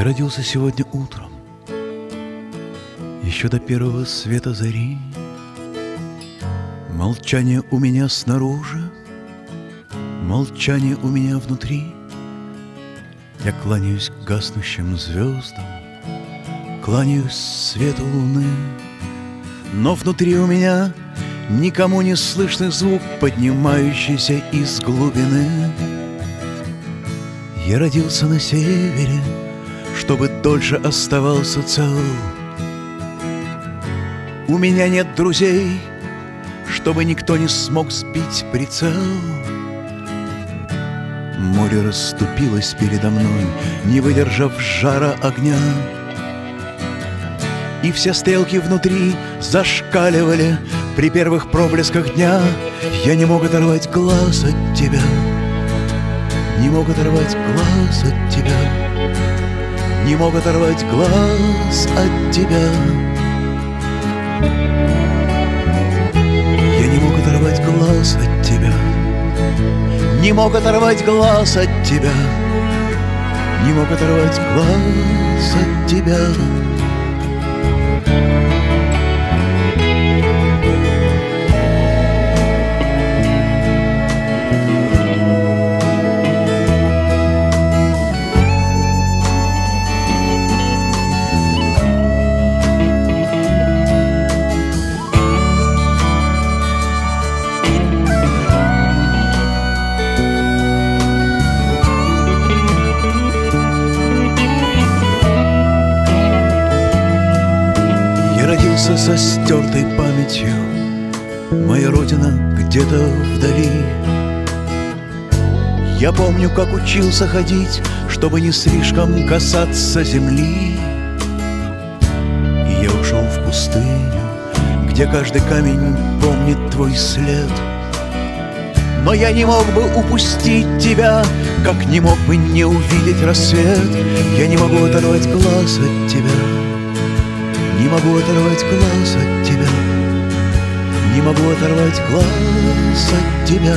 Я родился сегодня утром, еще до первого света зари. Молчание у меня снаружи, молчание у меня внутри. Я кланяюсь гаснущим звездам, кланяюсь свету луны. Но внутри у меня никому не слышный звук, поднимающийся из глубины. Я родился на севере, чтобы дольше оставался цел. У меня нет друзей, чтобы никто не смог сбить прицел. Море расступилось передо мной, не выдержав жара огня. И все стрелки внутри зашкаливали при первых проблесках дня. Я не мог оторвать глаз от тебя, не мог оторвать глаз от тебя, не мог оторвать глаз от тебя. Я не мог оторвать глаз от тебя, не мог оторвать глаз от тебя, не мог оторвать глаз от тебя. Со стертой памятью, моя родина где-то вдали. Я помню, как учился ходить, чтобы не слишком касаться земли. И я ушел в пустыню, где каждый камень помнит твой след. Но я не мог бы упустить тебя, как не мог бы не увидеть рассвет. Я не могу оторвать глаз от тебя, не могу оторвать глаз от тебя, не могу оторвать глаз от тебя.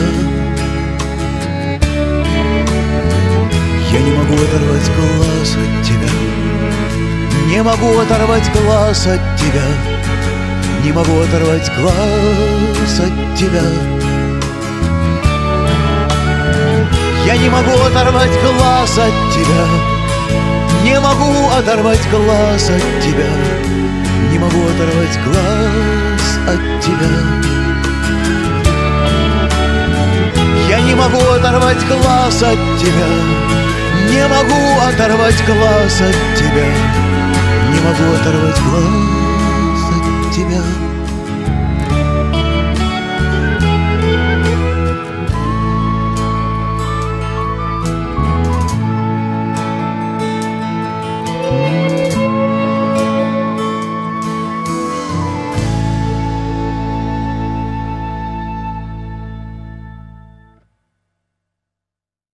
Я не могу оторвать глаз от тебя, не могу оторвать глаз от тебя, не могу оторвать глаз от тебя. Я не могу оторвать глаз от тебя, не могу оторвать глаз от тебя, не могу оторвать глаз от тебя. Я не могу оторвать глаз от тебя, не могу оторвать глаз от тебя, не могу оторвать глаз